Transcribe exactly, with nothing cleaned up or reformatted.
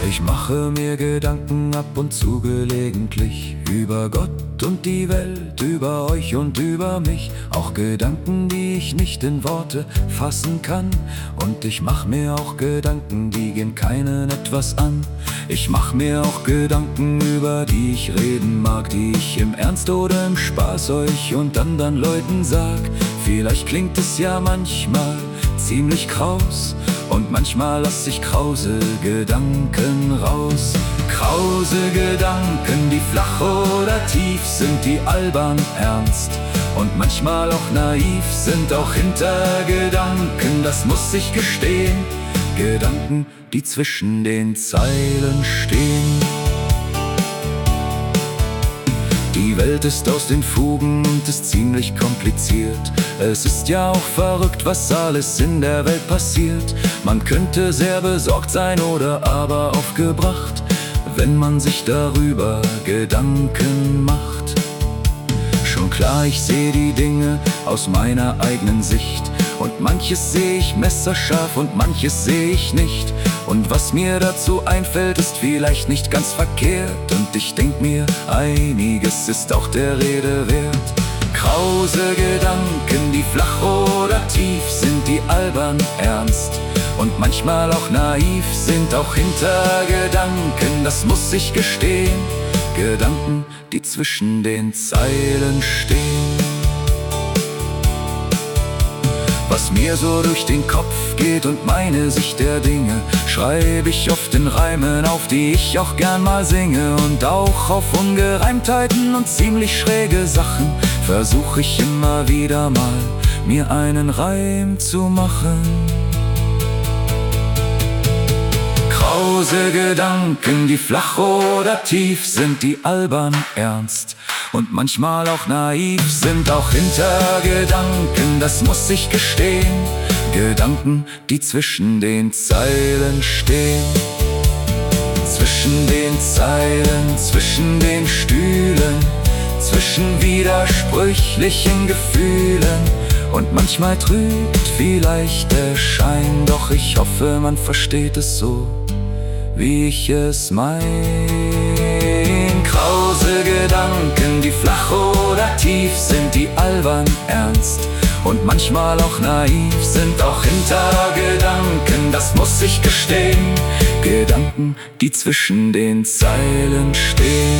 Ich mache mir Gedanken ab und zu gelegentlich über Gott und die Welt, über euch und über mich. Auch Gedanken, die ich nicht in Worte fassen kann. Und ich mach mir auch Gedanken, die gehen keinen etwas an. Ich mach mir auch Gedanken, über die ich reden mag, die ich im Ernst oder im Spaß euch und anderen Leuten sag. Vielleicht klingt es ja manchmal ziemlich kraus, und manchmal lass ich krause Gedanken raus. Krause Gedanken, die flach oder tief sind, die albern ernst und manchmal auch naiv sind. Auch Hintergedanken, das muss ich gestehen, Gedanken, die zwischen den Zeilen stehen. Die Welt ist aus den Fugen und ist ziemlich kompliziert. Es ist ja auch verrückt, was alles in der Welt passiert. Man könnte sehr besorgt sein oder aber aufgebracht, wenn man sich darüber Gedanken macht. Schon klar, ich sehe die Dinge aus meiner eigenen Sicht, und manches sehe ich messerscharf und manches sehe ich nicht. Und was mir dazu einfällt, ist vielleicht nicht ganz verkehrt, und ich denk mir, einiges ist auch der Rede wert. Krause Gedanken, die flach oder tief sind, die albern ernst und manchmal auch naiv sind. Auch Hintergedanken, das muss ich gestehen, Gedanken, die zwischen den Zeilen stehen. Was mir so durch den Kopf geht und meine Sicht der Dinge, schreibe ich oft in Reimen auf, die ich auch gern mal singe. Und auch auf Ungereimtheiten und ziemlich schräge Sachen versuche ich immer wieder mal, mir einen Reim zu machen. Krause Gedanken, die flach oder tief sind, die albern ernst und manchmal auch naiv sind. Auch Hintergedanken, das muss ich gestehen, Gedanken, die zwischen den Zeilen stehen. Zwischen den Zeilen, zwischen den Stühlen, zwischen widersprüchlichen Gefühlen. Und manchmal trügt vielleicht der Schein, doch ich hoffe, man versteht es so, wie ich es mein. Krause Gedanken, die flach oder tief sind, die albern ernst und manchmal auch naiv sind. Auch Hintergedanken, das muss ich gestehen, Gedanken, die zwischen den Zeilen stehen.